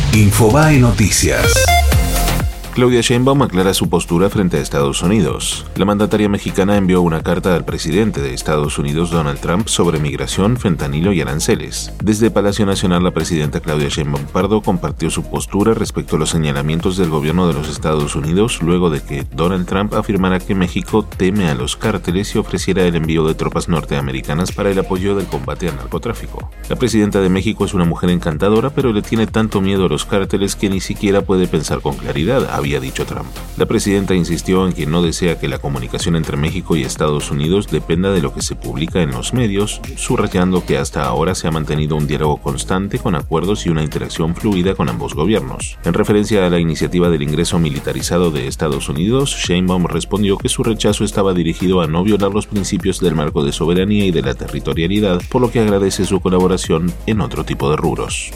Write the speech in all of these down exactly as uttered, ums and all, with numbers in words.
Infobae Noticias. Claudia Sheinbaum aclara su postura frente a Estados Unidos. La mandataria mexicana envió una carta al presidente de Estados Unidos, Donald Trump, sobre migración, fentanilo y aranceles. Desde Palacio Nacional, la presidenta Claudia Sheinbaum Pardo compartió su postura respecto a los señalamientos del gobierno de los Estados Unidos luego de que Donald Trump afirmara que México teme a los cárteles y ofreciera el envío de tropas norteamericanas para el apoyo del combate al narcotráfico. La presidenta de México es una mujer encantadora, pero le tiene tanto miedo a los cárteles que ni siquiera puede pensar con claridad, había dicho Trump. La presidenta insistió en que no desea que la comunicación entre México y Estados Unidos dependa de lo que se publica en los medios, subrayando que hasta ahora se ha mantenido un diálogo constante con acuerdos y una interacción fluida con ambos gobiernos. En referencia a la iniciativa del ingreso militarizado de Estados Unidos, Sheinbaum respondió que su rechazo estaba dirigido a no violar los principios del marco de soberanía y de la territorialidad, por lo que agradece su colaboración en otro tipo de rubros.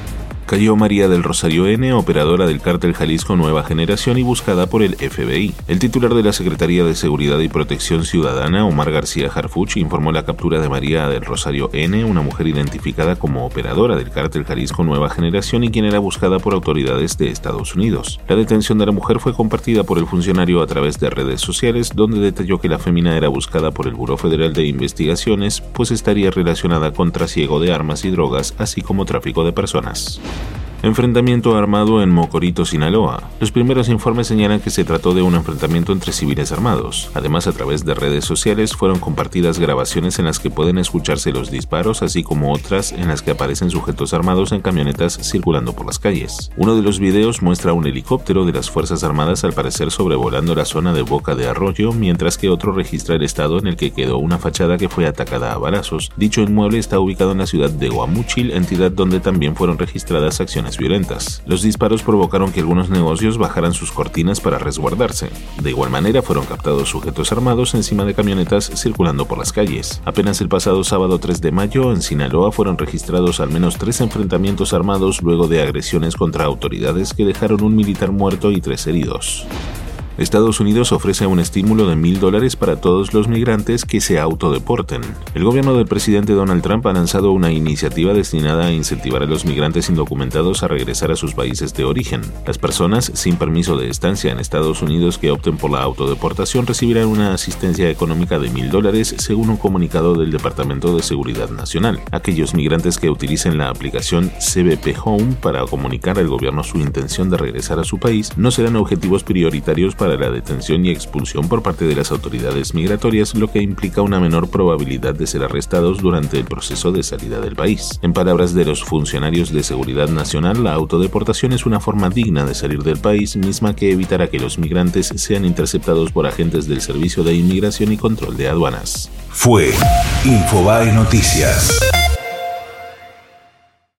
Cayó María del Rosario N., operadora del cártel Jalisco Nueva Generación y buscada por el F B I. El titular de la Secretaría de Seguridad y Protección Ciudadana, Omar García Harfuch, informó la captura de María del Rosario N., una mujer identificada como operadora del cártel Jalisco Nueva Generación y quien era buscada por autoridades de Estados Unidos. La detención de la mujer fue compartida por el funcionario a través de redes sociales, donde detalló que la fémina era buscada por el Buró Federal de Investigaciones, pues estaría relacionada con trasiego de armas y drogas, así como tráfico de personas. Enfrentamiento armado en Mocorito, Sinaloa. Los primeros informes señalan que se trató de un enfrentamiento entre civiles armados. Además, a través de redes sociales fueron compartidas grabaciones en las que pueden escucharse los disparos, así como otras en las que aparecen sujetos armados en camionetas circulando por las calles. Uno de los videos muestra un helicóptero de las Fuerzas Armadas al parecer sobrevolando la zona de Boca de Arroyo, mientras que otro registra el estado en el que quedó una fachada que fue atacada a balazos. Dicho inmueble está ubicado en la ciudad de Guamúchil, entidad donde también fueron registradas acciones violentas. Los disparos provocaron que algunos negocios bajaran sus cortinas para resguardarse. De igual manera, fueron captados sujetos armados encima de camionetas circulando por las calles. Apenas el pasado sábado tres de mayo, en Sinaloa fueron registrados al menos tres enfrentamientos armados luego de agresiones contra autoridades que dejaron un militar muerto y tres heridos. Estados Unidos ofrece un estímulo de mil dólares para todos los migrantes que se autodeporten. El gobierno del presidente Donald Trump ha lanzado una iniciativa destinada a incentivar a los migrantes indocumentados a regresar a sus países de origen. Las personas sin permiso de estancia en Estados Unidos que opten por la autodeportación recibirán una asistencia económica de mil dólares, según un comunicado del Departamento de Seguridad Nacional. Aquellos migrantes que utilicen la aplicación C B P Home para comunicar al gobierno su intención de regresar a su país no serán objetivos prioritarios para para la detención y expulsión por parte de las autoridades migratorias, lo que implica una menor probabilidad de ser arrestados durante el proceso de salida del país. En palabras de los funcionarios de Seguridad Nacional, la autodeportación es una forma digna de salir del país, misma que evitará que los migrantes sean interceptados por agentes del Servicio de Inmigración y Control de Aduanas. Fue Infobae Noticias.